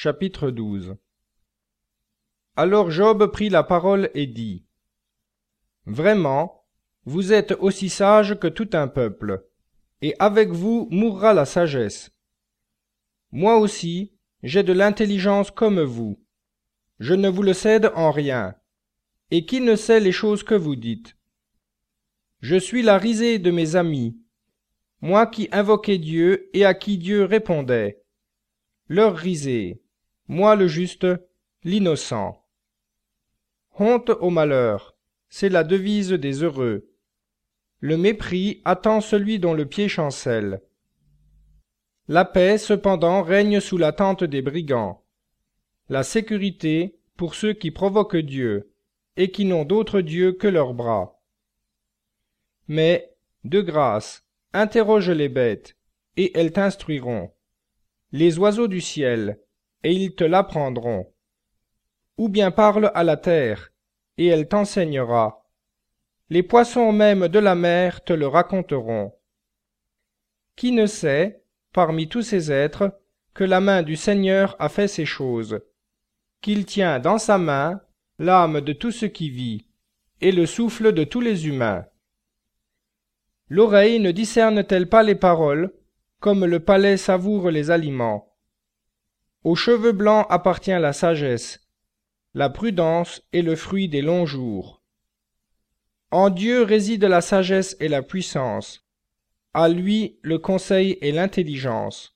Chapitre 12. Alors Job prit la parole et dit : Vraiment, vous êtes aussi sages que tout un peuple, et avec vous mourra la sagesse. Moi aussi, j'ai de l'intelligence comme vous. Je ne vous le cède en rien. Et qui ne sait les choses que vous dites? Je suis la risée de mes amis, moi qui invoquais Dieu et à qui Dieu répondait. Leur risée, moi le juste, l'innocent. Honte au malheur, c'est la devise des heureux. Le mépris attend celui dont le pied chancelle. La paix, cependant, règne sous la tente des brigands. La sécurité pour ceux qui provoquent Dieu et qui n'ont d'autre Dieu que leurs bras. Mais, de grâce, interroge les bêtes, et elles t'instruiront. Les oiseaux du ciel, et ils te l'apprendront. Ou bien parle à la terre, et elle t'enseignera. Les poissons même de la mer te le raconteront. Qui ne sait, parmi tous ces êtres, que la main du Seigneur a fait ces choses, qu'il tient dans sa main l'âme de tout ce qui vit, et le souffle de tous les humains. L'oreille ne discerne-t-elle pas les paroles, comme le palais savoure les aliments? Aux cheveux blancs appartient la sagesse, la prudence est le fruit des longs jours. En Dieu réside la sagesse et la puissance, à lui le conseil et l'intelligence.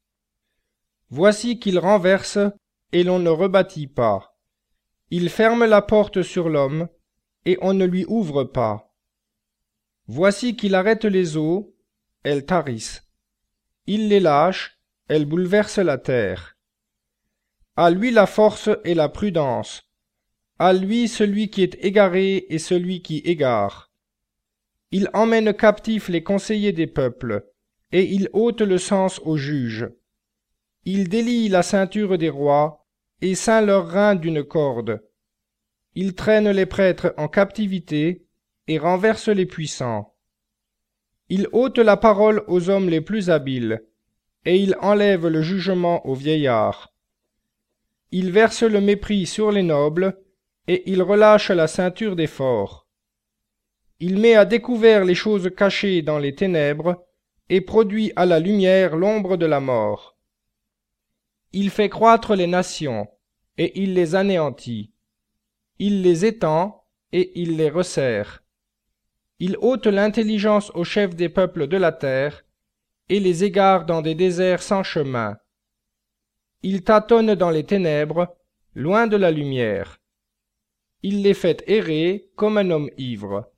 Voici qu'il renverse, et l'on ne rebâtit pas. Il ferme la porte sur l'homme, et on ne lui ouvre pas. Voici qu'il arrête les eaux, elles tarissent. Il les lâche, elles bouleversent la terre. À lui la force et la prudence. À lui celui qui est égaré et celui qui égare. Il emmène captifs les conseillers des peuples, et il ôte le sens aux juges. Il délie la ceinture des rois, et ceint leurs reins d'une corde. Il traîne les prêtres en captivité, et renverse les puissants. Il ôte la parole aux hommes les plus habiles, et il enlève le jugement aux vieillards. Il verse le mépris sur les nobles, et il relâche la ceinture des forts. Il met à découvert les choses cachées dans les ténèbres, et produit à la lumière l'ombre de la mort. Il fait croître les nations, et il les anéantit. Il les étend, et il les resserre. Il ôte l'intelligence aux chefs des peuples de la terre, et les égare dans des déserts sans chemin. Il tâtonne dans les ténèbres, loin de la lumière. Il les fait errer comme un homme ivre.